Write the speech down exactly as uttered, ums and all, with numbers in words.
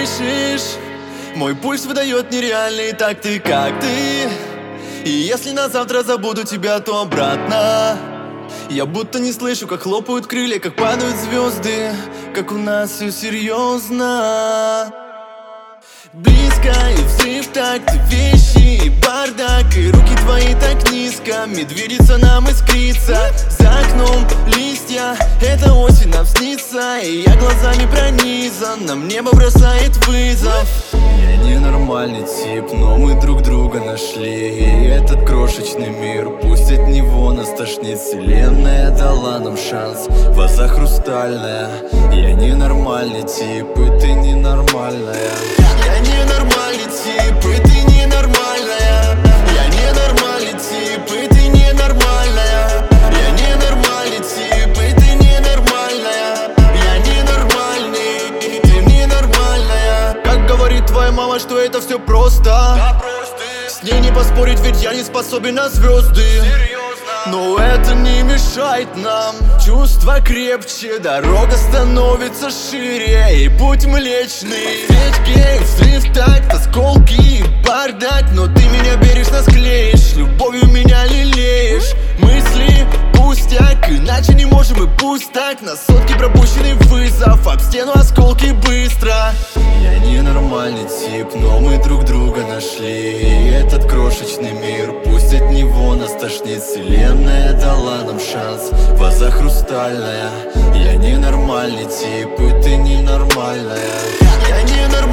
слышишь? Мой пульс выдает нереальный так ты, как ты. И если на завтра забуду тебя, то обратно. Я будто не слышу, как хлопают крылья, как падают звезды, как у нас все серьезно. Близко и взрыв такт, вещи и бардак, и руки твои так низко, медведица нам искрится. За окном листья, это осень нам снится, и я глазами пронизан, нам небо бросает вызов. Я ненормальный тип, но мы друг друга нашли. И этот крошечный мир, пусть от него нас тошнит. Вселенная дала нам шанс, ваза хрустальная. Я ненормальный тип, и ты ненормальная. Я ненормальный тип, и ты ненормальная. Я ненормальный тип, и ты ненормальная. Я ненормальный тип, и ты ненормальная. Я ненормальный, и ты ненормальная. Как говорит твоя мама, что это все просто. С ней не поспорить, ведь я не способен на звезды. Но это не мешает нам. Чувства крепче, дорога становится шире, и путь млечный. Свечки, взрыв такт, осколки и бардак, но ты меня бережно склеишь, любовью меня лелеешь. Мысли пустяк, иначе не можем, и пусть так. На сотки пропущенный вызов, об стену осколки быстро. Я ненормальный тип, но мы друг друга нашли. И этот крошечный мир, пусть от него нас тошнит. Вселенная дала нам шанс, ваза хрустальная. Я ненормальный тип, и ты ненормальная. Я ненормальный